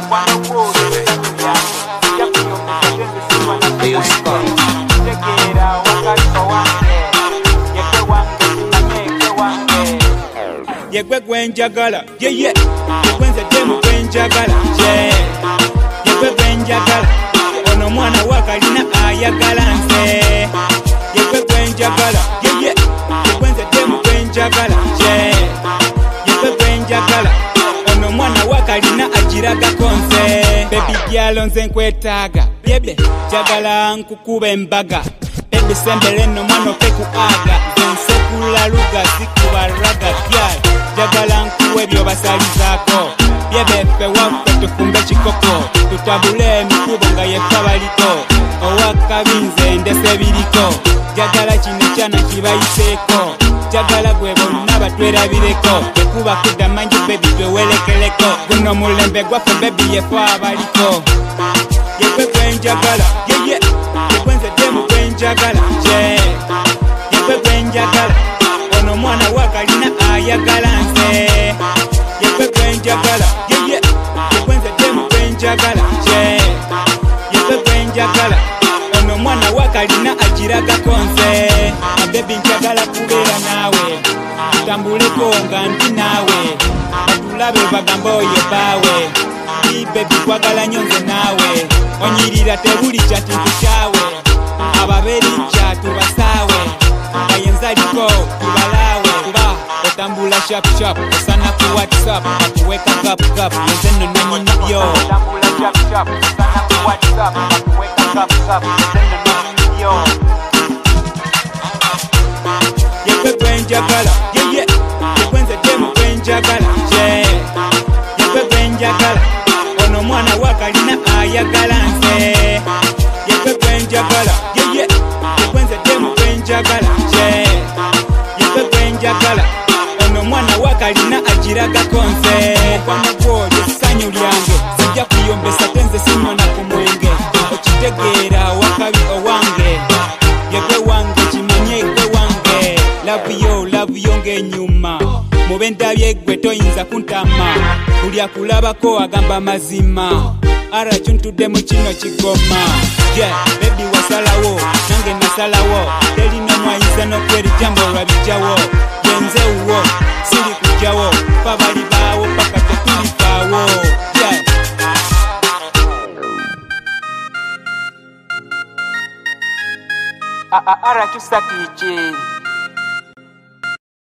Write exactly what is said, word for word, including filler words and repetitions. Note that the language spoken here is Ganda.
Yegwe gwenjagala, yeah yeah. Yegwenze demu gwenjagala, yeah. Yegwe gwenjagala, ono mwana wakalina ayagala nze. Yegwe gwenjagala, yeah yeah. Yegwenze demu gwenjagala, yeah. Yegwe gwenjagala, ono mwana wakalina agiragako nze. Baby gyalo nze nkwetaaga, byebe jagala nkukube embaga. Baby sembere no mwana okeku aga, nze kula luga sikuba raga gyal. Jagala nkuwe byo basalizako, byebeffe waffe tufumbe kikoko, tutabule emikubo nga yeffe baliko, owakabinze ndese biriko. Jagala kino kyana kibayiseeko, jagala gwe bonna batwerabireko, ekuba kudda manji bebi twewelekeleko, guno mulembe gwaffe bebi yeffe abaliko. Yegwe gwenjagala, yeye yegwenze demu gwenjagala, ye yegwe gwenjagala, ono mwana wakalina ayagala nze. Yegwe gwenjagala, yeye yegwenze demu gwenjagala, ye yegwe gwenjagala, ono mwana wakalina agiragako nze. Abebi njagala kubeera naawe, tutambuleko nga ndi naawe, batulabe bagamba oye baawe. Baby kwagala nnyo nze naawe, onyirira tebuli kyakintu kyawe, ababeri kyatu basaawe, ayenzaliko tubalawe, kuba otambula shap shap, osana ku WhatsApp akuweka gap gap, nze nno nanyini byo. Otambula shap shap, osana ku WhatsApp akuweka gap gap, nze nno nanyini byo. Yegwe gwenjagala, yeye yegwenze demu gwenjagala, ye yegwe gwenjagala, ono mwana wakalina ayagala nze. Yegwe gwenjagala, yeye yegwenze demu gwenjagala, ye yegwe gwenjagala, ono mwana wakalina agiragako nze. Mukwano gwo lyessanyu lyange, sijja kuyombesa tenze sinyona ku mwenge, okitegeera wakabi owange. Yegwe wange kimanye gwe wange, love yo love yo ng'ennyuma, mube ndabye gwe toyinza kuntama, buli akulabako agamba mazima, ara kyuntudde mu kino kigoma. Yeah, baby wasalawo, nange nasalawo, terina mwayinza n'okwerijambo olwabijjawo. Yenze wuwo, siri kujjawo, fa bali baawo paka tetulifaawo. Yeah. Ara kyusa kiki